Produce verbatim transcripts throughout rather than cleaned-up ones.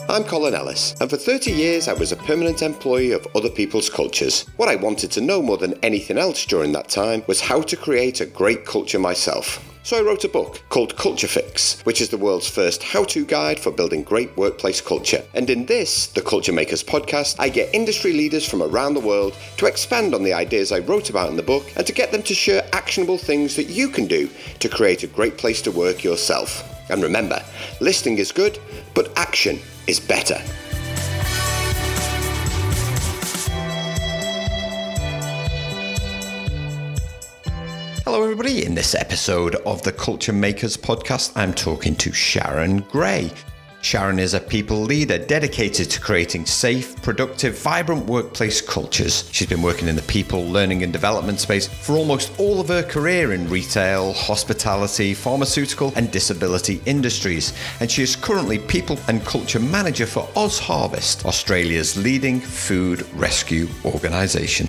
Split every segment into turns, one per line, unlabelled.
I'm Colin Ellis, and for thirty years I was a permanent employee of other people's cultures. What I wanted to know more than anything else during that time was how to create a great culture myself. So I wrote a book called Culture Fix, which is the world's first how-to guide for building great workplace culture. And in this, the Culture Makers podcast, I get industry leaders from around the world to expand on the ideas I wrote about in the book and to get them to share actionable things that you can do to create a great place to work yourself. And remember, listening is good, but action is better. Hello everybody, in this episode of the Culture Makers podcast, I'm talking to Sharon Gray. Sharon is a people leader dedicated to creating safe, productive, vibrant workplace cultures. She's been working in the people, learning and development space for almost all of her career in retail, hospitality, pharmaceutical and disability industries. And she is currently people and culture manager for OzHarvest, Australia's leading food rescue organisation.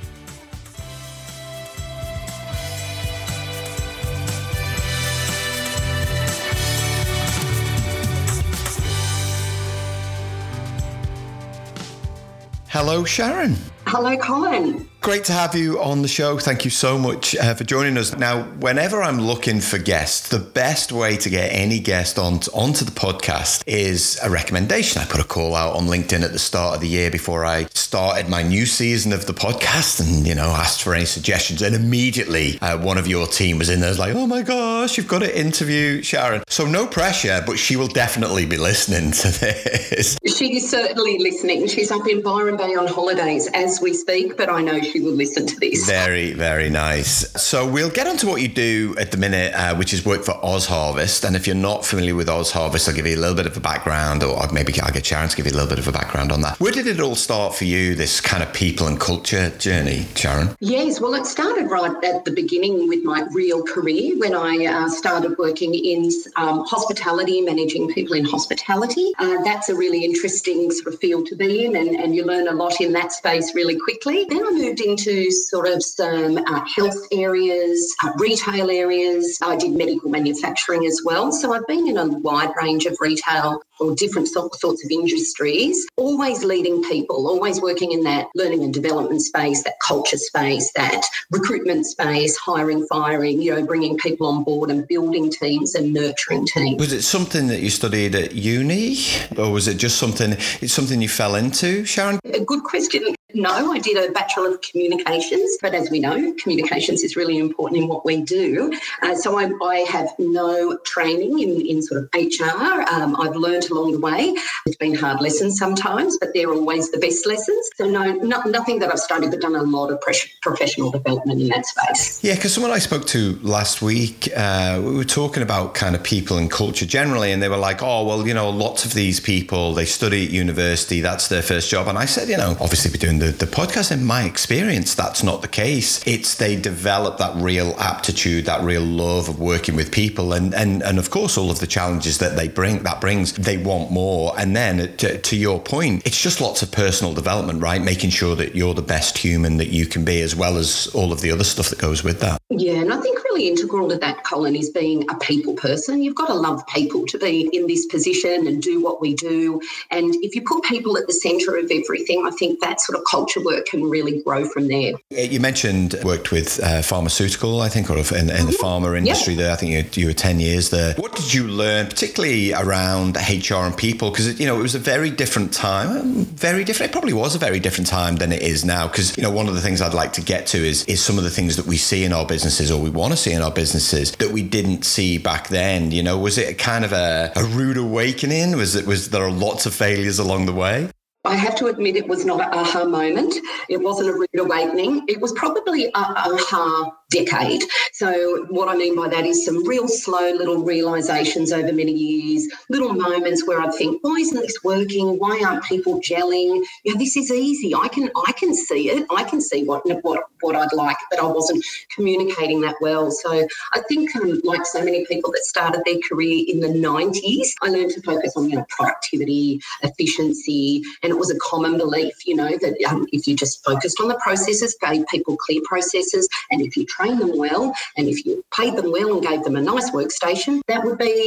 Hello, Sharon.
Hello, Colin.
Great to have you on the show. Thank you so much uh, for joining us. Now, whenever I'm looking for guests, the best way to get any guest on onto the podcast is a recommendation. I put a call out on LinkedIn at the start of the year before I started my new season of the podcast and, you know, asked for any suggestions. And immediately uh, one of your team was in there, was like, oh my gosh, you've got to interview Sharon. So no pressure, but she will definitely be listening to this.
She is certainly listening. She's up in Byron Bay on holidays as we speak, but I know she will listen to this.
Very, very nice. So we'll get on to what you do at the minute, uh, which is work for OzHarvest. And if you're not familiar with OzHarvest, I'll give you a little bit of a background, or maybe I'll get Sharon to give you a little bit of a background on that. Where did it all start for you, this kind of people and culture journey, Sharon?
Yes, well, it started right at the beginning with my real career when I uh, started working in um, hospitality, managing people in hospitality. Uh, that's a really interesting sort of field to be in, and, and you learn a lot in that space really quickly. Then I moved into sort of some uh, health areas, uh, retail areas. I did medical manufacturing as well. So I've been in a wide range of retail or different sorts of industries, always leading people, always working in that learning and development space, that culture space, that recruitment space, hiring, firing, you know, bringing people on board and building teams and nurturing teams.
Was it something that you studied at uni, or was it just something, it's something you fell into, Sharon?
A good question. No, I did a Bachelor of Communications, but as we know, communications is really important in what we do. Uh, so I, I have no training in, in sort of H R. Um, I've learned along the way. It's been hard lessons sometimes, but they're always the best lessons. So no, no nothing that I've studied, but done a lot of pres- professional development in that space.
Yeah, because someone I spoke to last week, uh, we were talking about kind of people and culture generally, and they were like, oh, well, you know, lots of these people, they study at university, that's their first job. And I said, you know, obviously we're doing the, the podcast, in my experience, that's not the case. It's they develop that real aptitude, that real love of working with people. And, and, and of course, all of the challenges that they bring, that brings, they want more. And then to, to your point, it's just lots of personal development, right? Making sure that you're the best human that you can be, as well as all of the other stuff that goes with that.
Yeah, and I think really integral to that, Colin, is being a people person. You've got to love people to be in this position and do what we do. And if you put people at the centre of everything, I think that sort of culture work can really grow from there.
You mentioned worked with uh, pharmaceutical, I think, or in, in the pharma industry yeah. there. I think you, you were ten years there. What did you learn, particularly around H R and people? Because, you know, it was a very different time, very different. It probably was a very different time than it is now. Because, you know, one of the things I'd like to get to is, is some of the things that we see in our businesses, or we want to see in our businesses, that we didn't see back then. You know, was it kind of a, a rude awakening? Was it, was there lots of failures along the way?
I have to admit it was not an aha moment. It wasn't a rude awakening. It was probably a aha decade. So what I mean by that is some real slow little realisations over many years, little moments where I think, why isn't this working? Why aren't people gelling? You know, this is easy. I can I can see it. I can see what what, what I'd like, but I wasn't communicating that well. So I think um, like so many people that started their career in the nineties, I learned to focus on, you know, productivity, efficiency, and it was a common belief, you know, that um, if you just focused on the processes, gave people clear processes, and if you trained them well, and if you paid them well and gave them a nice workstation, that would be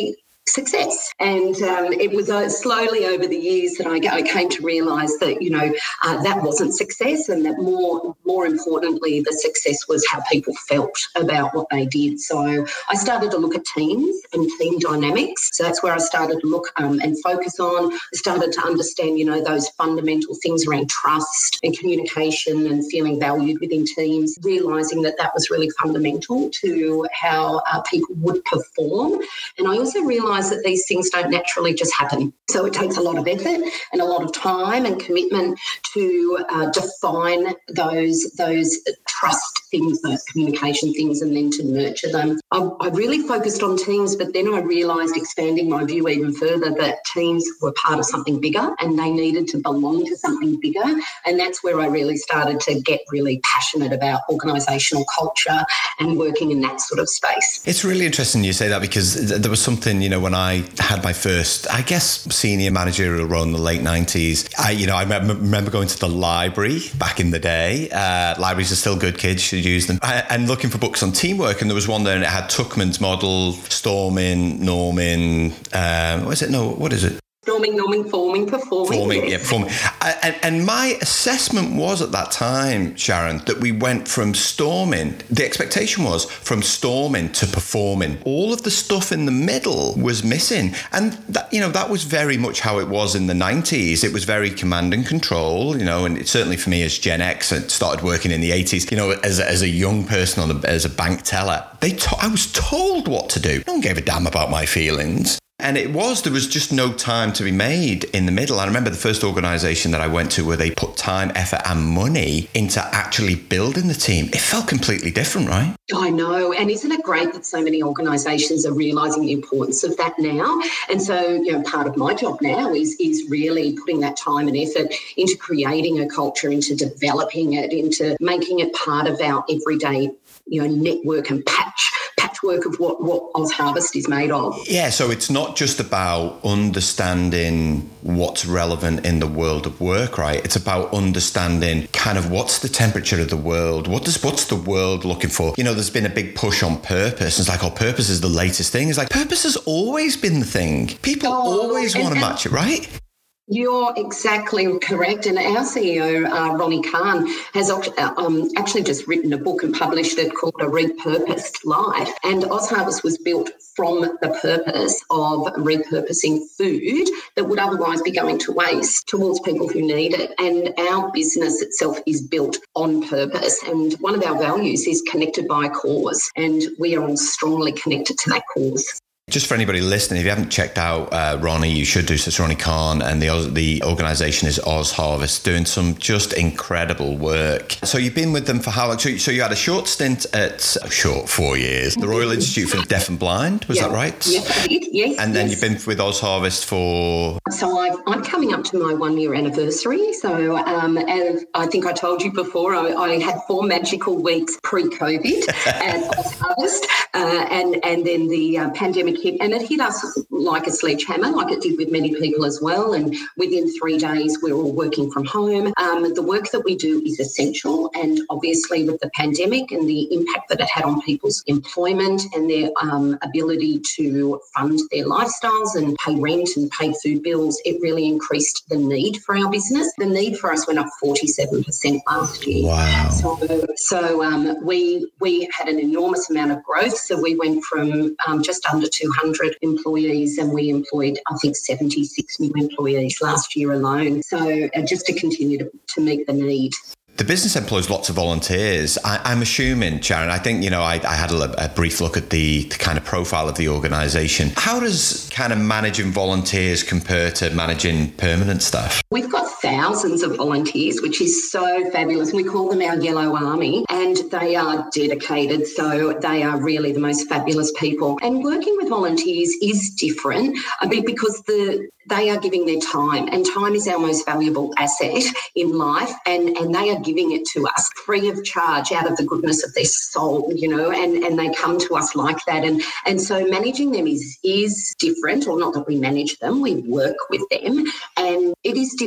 success. And um, it was uh, slowly over the years that I, I came to realise that, you know, uh, that wasn't success, and that more, more importantly, the success was how people felt about what they did. So I started to look at teams and team dynamics. So that's where I started to look um, and focus on. I started to understand, you know, those fundamental things around trust and communication and feeling valued within teams, realising that that was really fundamental to how uh, people would perform. And I also realised that these things don't naturally just happen. So it takes a lot of effort and a lot of time and commitment to uh, define those, those trust things, those communication things, and then to nurture them. I, I really focused on teams, but then I realised, expanding my view even further, that teams were part of something bigger and they needed to belong to something bigger. And that's where I really started to get really passionate about organisational culture and working in that sort of space.
It's really interesting you say that, because there was something, you know, when I had my first, I guess, senior managerial role in the late nineties, I, you know, I remember going to the library back in the day. Uh, libraries are still good, kids should use them. I, and looking for books on teamwork, and there was one there, and it had Tuckman's model, Storming, Norming, um, what is it? No, what is it?
Storming, norming, forming, performing.
Forming, yeah, performing. And, and my assessment was at that time, Sharon, that we went from storming, the expectation was from storming to performing. All of the stuff in the middle was missing. And, that, you know, that was very much how it was in the nineties. It was very command and control, you know, and it, certainly for me as Gen X, and started working in the eighties, you know, as, as a young person, on a, as a bank teller, they to- I was told what to do. No one gave a damn about my feelings. And it was, there was just no time to be made in the middle. I remember the first organisation that I went to where they put time, effort and money into actually building the team. It felt completely different, right?
I know. And isn't it great that so many organisations are realising the importance of that now? And so, you know, part of my job now is, is really putting that time and effort into creating a culture, into developing it, into making it part of our everyday, you know, network and patch patchwork of what, what OzHarvest is made of.
Yeah, so it's not just about understanding what's relevant in the world of work, right? It's about understanding kind of what's the temperature of the world, what does what's the world looking for? You know, there's been a big push on purpose. It's like, oh, purpose is the latest thing. It's like, purpose has always been the thing. People oh, always want to match it, right?
You're exactly correct. And our C E O, uh, Ronnie Khan, has um, actually just written a book and published it called A Repurposed Life. And OzHarvest was built from the purpose of repurposing food that would otherwise be going to waste towards people who need it. And our business itself is built on purpose. And one of our values is connected by a cause. And we are all strongly connected to that cause.
Just for anybody listening, if you haven't checked out uh, Ronnie, you should do so. It's Ronnie Khan, and the the organisation is OzHarvest, doing some just incredible work. So you've been with them for how long? So, so you had a short stint at, oh, short, four years, the Royal Institute for the Deaf and Blind, was
yeah.
that right?
Yes, I did, yes.
And then
yes.
you've been with OzHarvest for...
So I've, I'm coming up to my one-year anniversary. So um, as I think I told you before, I, I had four magical weeks pre-COVID at OzHarvest, uh, and, and then the uh, pandemic hit, and it hit us like a sledgehammer, like it did with many people as well. And within three days, we're all working from home. Um, the work that we do is essential, and obviously with the pandemic and the impact that it had on people's employment and their um, ability to fund their lifestyles and pay rent and pay food bills, it really increased the need for our business. The need for us went up forty-seven percent last year.
Wow.
So, so um, we we had an enormous amount of growth. So we went from um, just under two hundred employees, and we employed, I think, seventy-six new employees last year alone. So uh, just to continue to, to meet the need.
The business employs lots of volunteers. I, I'm assuming, Sharon, I think, you know, I, I had a, a brief look at the, the kind of profile of the organisation. How does kind of managing volunteers compare to managing permanent staff?
We've got thousands of volunteers, which is so fabulous. We call them our Yellow Army, and they are dedicated. So they are really the most fabulous people. And working with volunteers is different, I mean, because the they are giving their time, and time is our most valuable asset in life, and, and they are giving it to us free of charge out of the goodness of their soul, you know, and, and they come to us like that. And, and so managing them is, is different, or not that we manage them, we work with them. And it is different in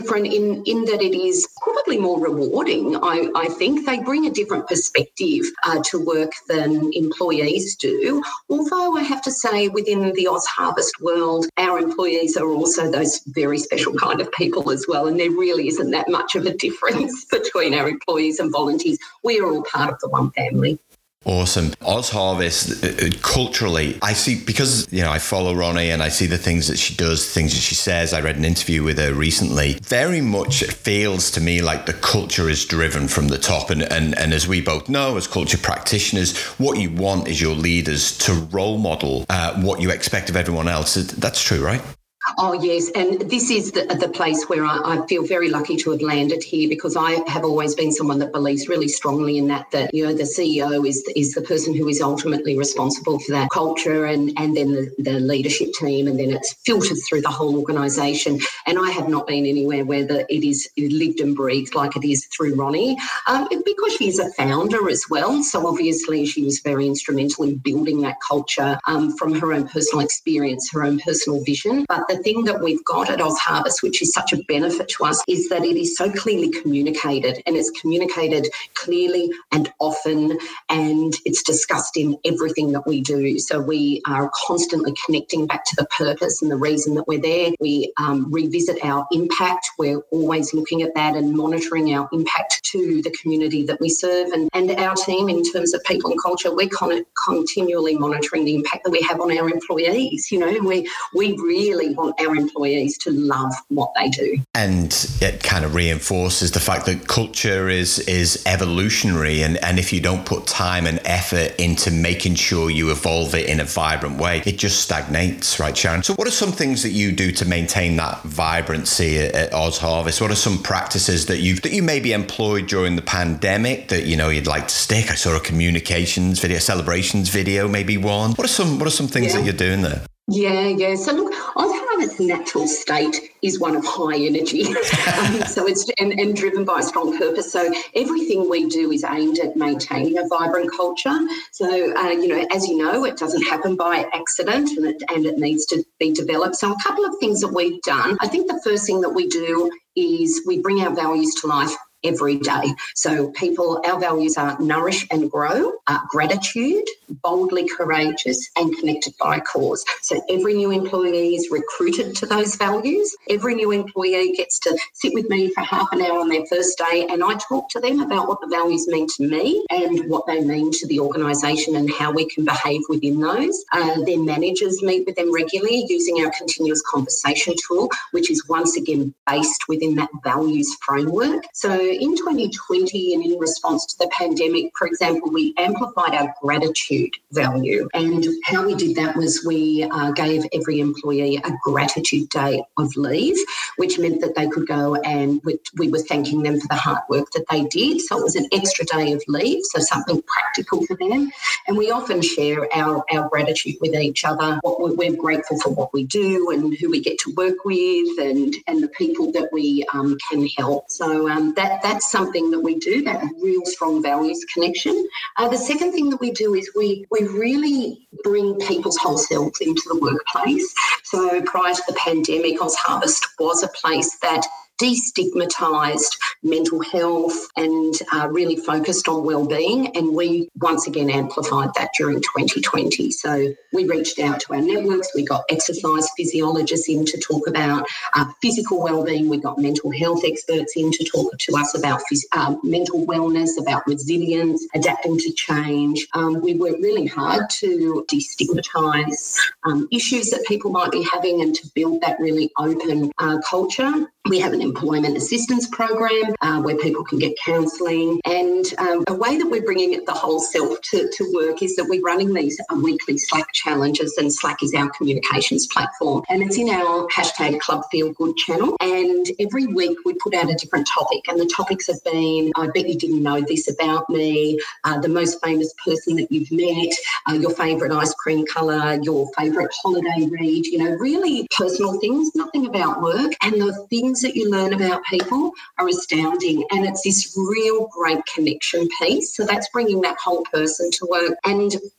in, in that it is probably more rewarding, I, I think. They bring a different perspective uh, to work than employees do. Although I have to say within the Oz Harvest world, our employees are also those very special kind of people as well, and there really isn't that much of a difference between our employees and volunteers. We are all part of the one family.
Awesome. Oz Harvest, uh, culturally, I see, because, you know, I follow Ronnie and I see the things that she does, things that she says. I read an interview with her recently. Very much it feels to me like the culture is driven from the top. And, and, and as we both know, as culture practitioners, what you want is your leaders to role model uh, what you expect of everyone else. That's true, right?
Oh, yes. And this is the, the place where I, I feel very lucky to have landed here, because I have always been someone that believes really strongly in that, that, you know, the C E O is is the person who is ultimately responsible for that culture, and, and then the, the leadership team, and then it's filtered through the whole organisation. And I have not been anywhere where the, it is lived and breathed like it is through Ronnie, um, because she is a founder as well. So obviously she was very instrumental in building that culture um, from her own personal experience, her own personal vision. But the thing that we've got at Oz Harvest, which is such a benefit to us, is that it is so clearly communicated, and it's communicated clearly and often, and it's discussed in everything that we do. So we are constantly connecting back to the purpose and the reason that we're there. We um, revisit our impact. We're always looking at that and monitoring our impact to the community that we serve. And, and our team, in terms of people and culture, we're con- continually monitoring the impact that we have on our employees. You know, we we really want our employees to love what they do.
And it kind of reinforces the fact that culture is is evolutionary, and, and if you don't put time and effort into making sure you evolve it in a vibrant way, it just stagnates, right, Sharon? So what are some things that you do to maintain that vibrancy at, at Oz Harvest? What are some practices that you that you maybe employed during the pandemic that, you know, you'd like to stick? I saw a communications video, celebrations video, maybe one. What are some what are some things yeah. that you're doing there?
Yeah, yeah. So look, Oz Harvest's natural state is one of high energy. um, so it's and, and driven by a strong purpose. So everything we do is aimed at maintaining a vibrant culture. So, uh, you know, as you know, it doesn't happen by accident, and it, and it needs to be developed. So a couple of things that we've done. I think the first thing that we do is we bring our values to life every day. So people, our values are nourish and grow, uh, gratitude, boldly courageous, and connected by a cause. So every new employee is recruited to those values. Every new employee gets to sit with me for half an hour on their first day, and I talk to them about what the values mean to me and what they mean to the organisation and how we can behave within those. Uh, their managers meet with them regularly using our continuous conversation tool, which is once again based within that values framework. So in twenty twenty, and in response to the pandemic, for example, we amplified our gratitude value. And how we did that was we uh, gave every employee a gratitude day of leave, which meant that they could go and we, we were thanking them for the hard work that they did. So it was an extra day of leave, so something practical for them. And we often share our, our gratitude with each other. What we're, we're grateful for what we do and who we get to work with, and, and the people that we um, can help. So um, that that's something that we do, that real strong values connection. Uh, the second thing that we do is we we really bring people's whole selves into the workplace. So prior to the pandemic, Oz Harvest was a place that destigmatised mental health and uh, really focused on wellbeing, and we once again amplified that during twenty twenty. So we reached out to our networks, we got exercise physiologists in to talk about uh, physical wellbeing, we got mental health experts in to talk to us about phys- uh, mental wellness, about resilience, adapting to change. Um, we worked really hard to destigmatise um, issues that people might be having and to build that really open uh, culture. We have an employment assistance program uh, where people can get counselling, and um, a way that we're bringing the whole self to, to work is that we're running these uh, weekly Slack challenges, and Slack is our communications platform, and it's in our hashtag Club Feel Good channel, and every week we put out a different topic, and the topics have been, I bet you didn't know this about me, uh, the most famous person that you've met, uh, your favourite ice cream colour, your favourite holiday read, you know, really personal things, nothing about work, and the things that you learn about people are astounding, and it's this real great connection piece. So that's bringing that whole person to work. And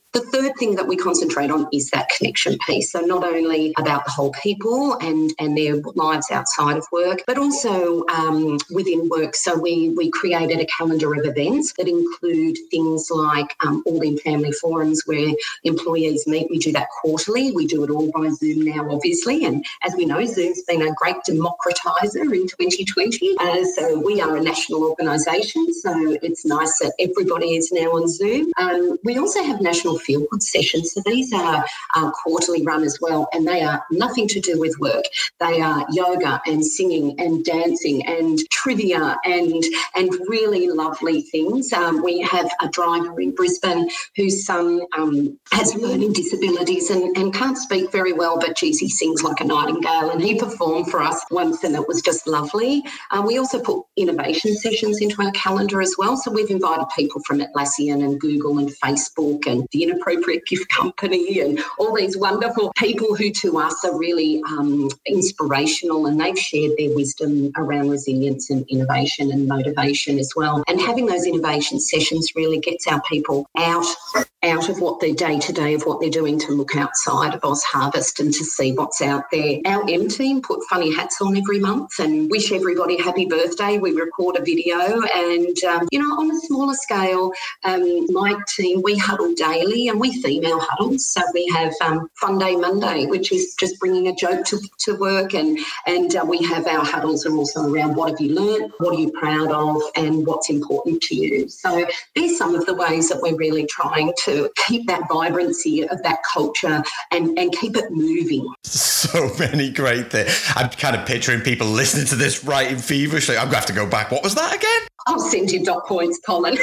The third thing that we concentrate on is that connection piece. So not only about the whole people and, and their lives outside of work, but also um, within work. So we, we created a calendar of events that include things like um, all-in family forums where employees meet. We do that quarterly. We do it all by Zoom now, obviously. And as we know, Zoom's been a great democratiser in twenty twenty. Uh, so we are a national organisation, so it's nice that everybody is now on Zoom. Um, we also have national feel-good sessions. So these are uh, quarterly run as well, and they are nothing to do with work. They are yoga and singing and dancing and trivia and and really lovely things. Um, we have a driver in Brisbane whose son um, has learning disabilities and, and can't speak very well, but geez, he sings like a nightingale, and he performed for us once and it was just lovely. Uh, we also put innovation sessions into our calendar as well. So we've invited people from Atlassian and Google and Facebook and the Inappropriate Gift Company and all these wonderful people who to us are really um, inspirational, and they've shared their wisdom around resilience and innovation and motivation as well. And having those innovation sessions really gets our people out out of what their day-to-day of what they're doing to look outside of OzHarvest and to see what's out there. Our M team put funny hats on every month and wish everybody happy birthday. We record a video and, um, you know, on a smaller scale, um, my team, we huddle daily and we theme our huddles. So we have um, Fun Day Monday, which is just bringing a joke to, to work, and, and uh, we have our huddles are also around what have you learned, what are you proud of, and what's important to you. So there's some of the ways that we're really trying to to keep that vibrancy of that culture and, and keep it moving.
So many great things. I'm kind of picturing people listening to this writing feverishly. I'm going to have to go back. What was that again?
I'll send you dot points, Colin.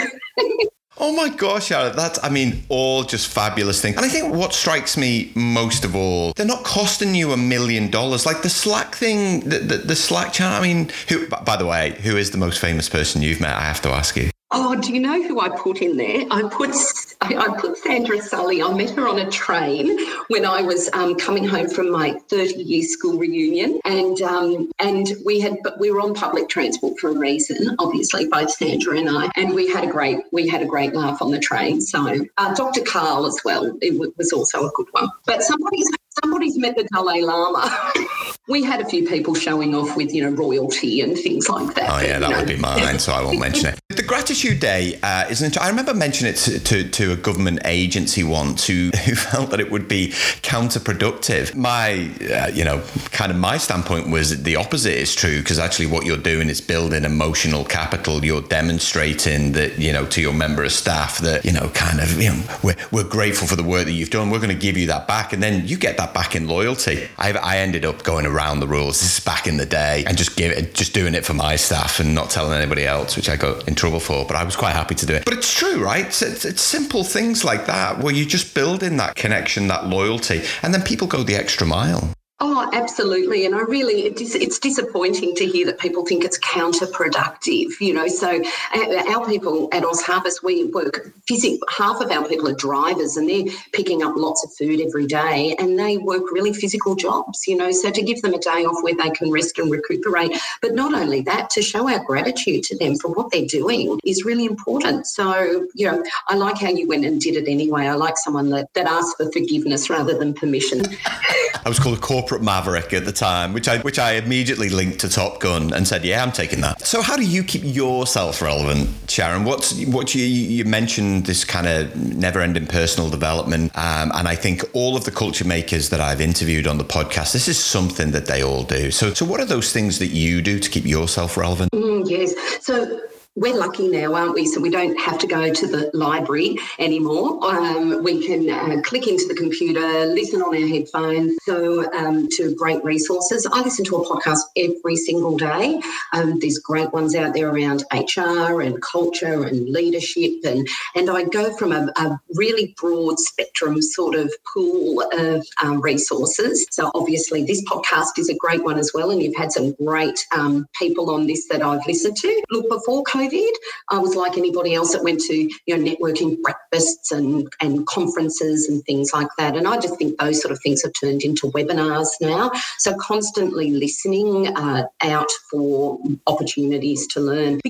Oh my gosh, Sharon, that's, I mean, all just fabulous things. And I think what strikes me most of all, they're not costing you a million dollars. Like the Slack thing, the, the, the Slack channel, I mean, who, by the way, who is the most famous person you've met? I have to ask you.
Oh, do you know who I put in there? I put I put Sandra Sully. I met her on a train when I was um, coming home from my thirty-year school reunion, and um, and we had but we were on public transport for a reason, obviously, both Sandra and I, and we had a great we had a great laugh on the train. So uh, Doctor Carl as well, it w- was also a good one. But somebody's somebody's met the Dalai Lama. We had a few people showing off with, you know, royalty and things like that.
Oh, yeah, that
know.
would be mine, so I won't mention it. The Gratitude Day, uh, isn't it? I remember mentioning it to, to, to a government agency once who, who felt that it would be counterproductive. My, uh, you know, kind of my standpoint was the opposite is true, because actually what you're doing is building emotional capital. You're demonstrating that, you know, to your member of staff that, you know, kind of, you know, we're, we're grateful for the work that you've done. We're going to give you that back. And then you get that back in loyalty. I, I ended up going around around the rules. This is back in the day, and just give it, just doing it for my staff and not telling anybody else, which I got in trouble for. But I was quite happy to do it. But it's true, right? It's, it's, it's simple things like that where you're just building that connection, that loyalty, and then people go the extra mile.
Oh, absolutely. And I really, it's, it's disappointing to hear that people think it's counterproductive, you know. So our people at OzHarvest, we work, physically, half of our people are drivers and they're picking up lots of food every day and they work really physical jobs, you know. So to give them a day off where they can rest and recuperate, but not only that, to show our gratitude to them for what they're doing is really important. So, you know, I like how you went and did it anyway. I like someone that, that asks for forgiveness rather than permission.
I was called a corporate maverick at the time, which I which I immediately linked to Top Gun and said, yeah, I'm taking that. So how do you keep yourself relevant, Sharon? What's what you you mentioned this kind of never-ending personal development, um, and I think all of the culture makers that I've interviewed on the podcast, this is something that they all do. So so what are those things that you do to keep yourself relevant?
Mm, yes. So we're lucky now, aren't we? So we don't have to go to the library anymore. Um, we can uh, click into the computer, listen on our headphones, so um, to great resources. I listen to a podcast every single day. Um, there's great ones out there around H R and culture and leadership, and, and I go from a, a really broad spectrum sort of pool of um, resources. So obviously this podcast is a great one as well, and you've had some great um, people on this that I've listened to. Look, before COVID, I was like anybody else that went to, you know, networking breakfasts and, and conferences and things like that. And I just think those sort of things have turned into webinars now. So constantly listening uh, out for opportunities to learn. But you know where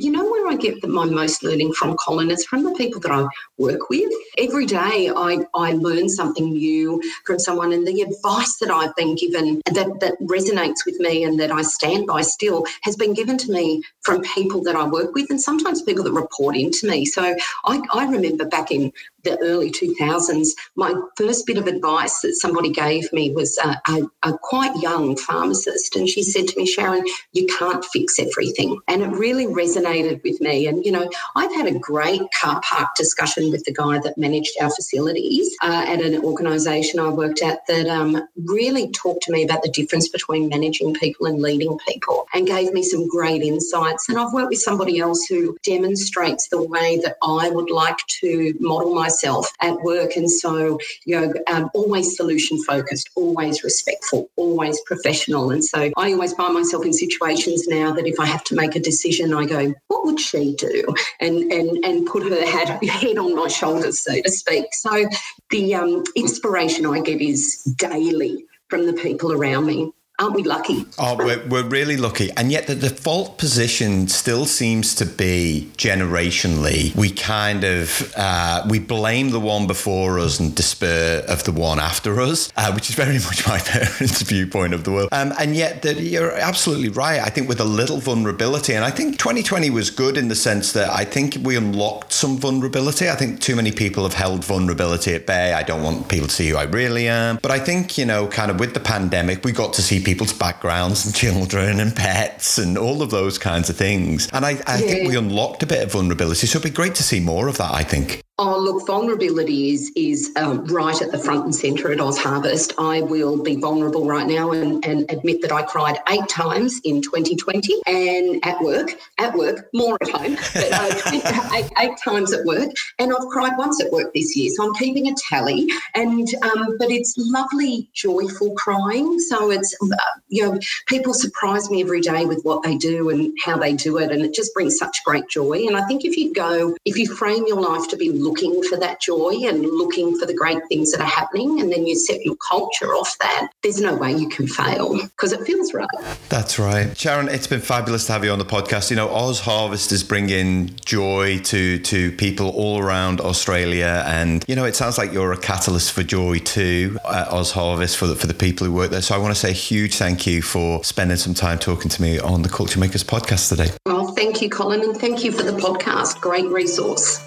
where I get my most learning from, Colin, is from the people that I work with. Every day I, I learn something new from someone, and the advice that I've been given that, that resonates with me and that I stand by still has been given to me from people that I work with, and sometimes people that report into me. So I, I remember back in the early two thousands, my first bit of advice that somebody gave me was a, a, a quite young pharmacist, and she said to me, Sharon, you can't fix everything. And it really resonated with me. And, you know, I've had a great car park discussion with the guy that managed our facilities uh, at an organisation I worked at that um, really talked to me about the difference between managing people and leading people, and gave me some great insights. And I've worked with somebody else who demonstrates the way that I would like to model myself at work. And so, you know, um, always solution focused, always respectful, always professional. And so I always find myself in situations now that if I have to make a decision, I go, what would she do? And and and put her head, head on my shoulders, so to speak. So the um, inspiration I get is daily from the people around me. Aren't we lucky?
Oh, we're, we're really lucky. And yet the default position still seems to be generationally, we kind of, uh, we blame the one before us and despair of the one after us, uh, which is very much my parents' viewpoint of the world. Um, and yet the, you're absolutely right. I think with a little vulnerability, and I think twenty twenty was good in the sense that I think we unlocked some vulnerability. I think too many people have held vulnerability at bay. I don't want people to see who I really am. But I think, you know, kind of with the pandemic, we got to see people's backgrounds and children and pets and all of those kinds of things. And I, I yeah. think we unlocked a bit of vulnerability. So it'd be great to see more of that, I think.
Oh, look, vulnerability is is um, right at the front and centre at OzHarvest. I will be vulnerable right now and, and admit that I cried eight times in twenty twenty, and at work, at work, more at home, but uh, eight, eight times at work. And I've cried once at work this year, so I'm keeping a tally. And um, but it's lovely, joyful crying. So it's, uh, you know, people surprise me every day with what they do and how they do it, and it just brings such great joy. And I think if you go, if you frame your life to be looking for that joy and looking for the great things that are happening, and then you set your culture off that, there's no way you can fail because it feels right.
That's right. Sharon, it's been fabulous to have you on the podcast. You know, OzHarvest is bringing joy to, to people all around Australia. And, you know, it sounds like you're a catalyst for joy too at OzHarvest for the, for the people who work there. So I want to say a huge thank you for spending some time talking to me on the Culture Makers podcast today.
Well, thank you, Colin, and thank you for the podcast. Great resource.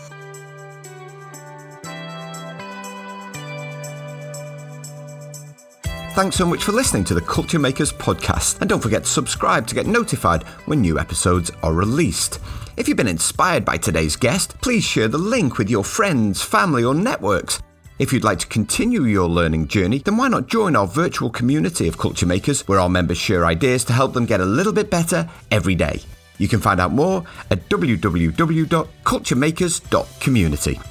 Thanks so much for listening to the Culture Makers podcast, and don't forget to subscribe to get notified when new episodes are released. If you've been inspired by today's guest, please share the link with your friends, family or networks. If you'd like to continue your learning journey, then why not join our virtual community of Culture Makers, where our members share ideas to help them get a little bit better every day. You can find out more at w w w dot culture makers dot community.